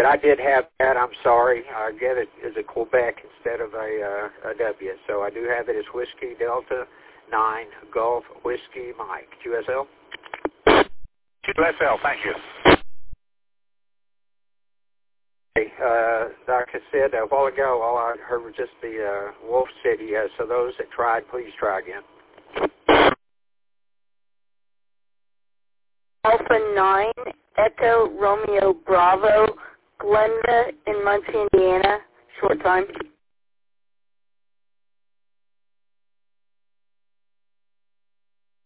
But I did have that. I'm sorry. I get it as a Quebec instead of a W. So I do have it as Whiskey Delta 9 Golf Whiskey Mike. QSL? QSL, thank you. Hey, like I said a while ago, all I heard was just the Wolf City. So those that tried, please try again. Alpha 9, Echo Romeo Bravo, Glenda in Muncie, Indiana. Short time.